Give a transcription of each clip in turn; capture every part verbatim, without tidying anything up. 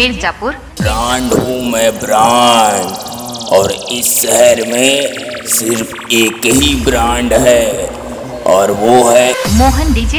Mirzapur. Brand हूँ मैं brand, और इस शहर में सिर्फ एक ही ब्रांड है और वो है मोहन डीजे।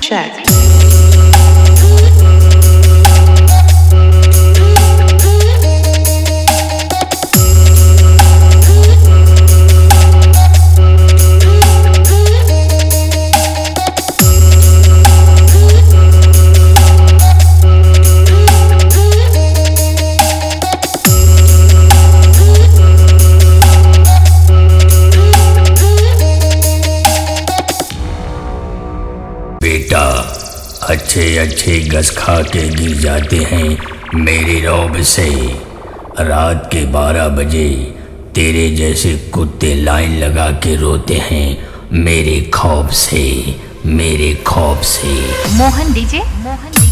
बेटा, अच्छे अच्छे गस खा के गिर जाते हैं मेरे रौब से। रात के बारह बजे तेरे जैसे कुत्ते लाइन लगा के रोते हैं मेरे खौफ से, मेरे खौफ से। मोहन डीजे। मोहन डीजे।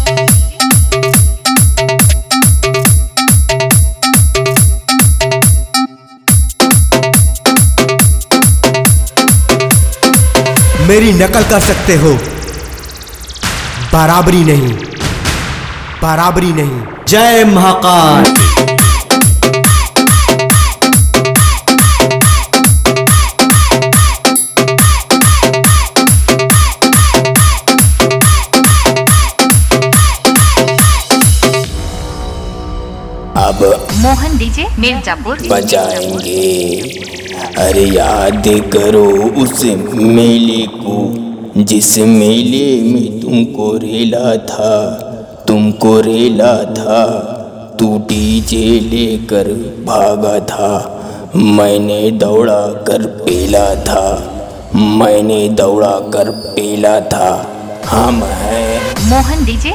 मेरी नकल कर सकते हो, बराबरी नहीं, बराबरी नहीं। जय महाकाल। अब मोहन डीजे मिर्जापुर बजाएंगे। अरे याद करो उस मेले को, जिस मेले में तुमको रेला था, तुमको रेला था। तू डीजे लेकर भागा था, मैंने दौड़ा कर पेला था, मैंने दौड़ा कर पेला था। हम हैं मोहन डीजे।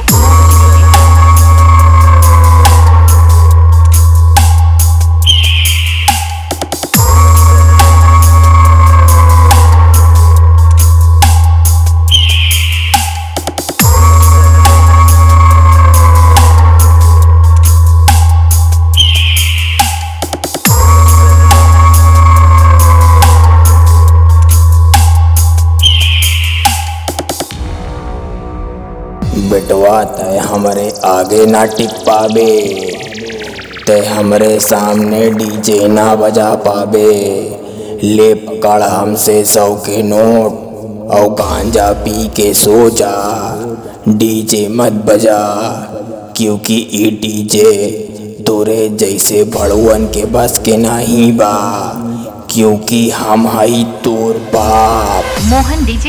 बेटवा तय हमरे आगे ना टिक पाबे, तय हमरे सामने डीजे ना बजा पाबे। ले पकड़ हमसे सौ के नोट और गांजा पी के सो जा, डीजे मत बजा, क्योंकि ये डीजे तोरे जैसे भड़ुअन के बस के नहीं बा, क्योंकि हम हई तोर बाप। मोहन डीजे।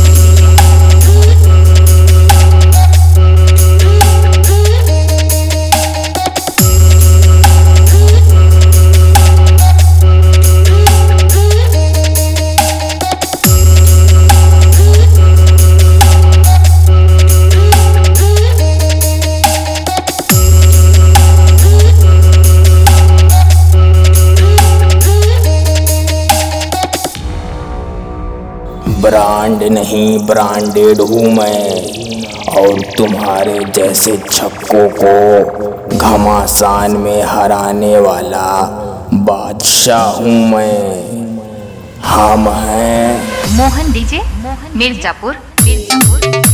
ब्रांड नहीं ब्रांडेड हूँ मैं, और तुम्हारे जैसे छक्कों को घमासान में हराने वाला बादशाह हूँ मैं। हम हैं मोहन डीजे मिर्जापुर। मिर्जापुर।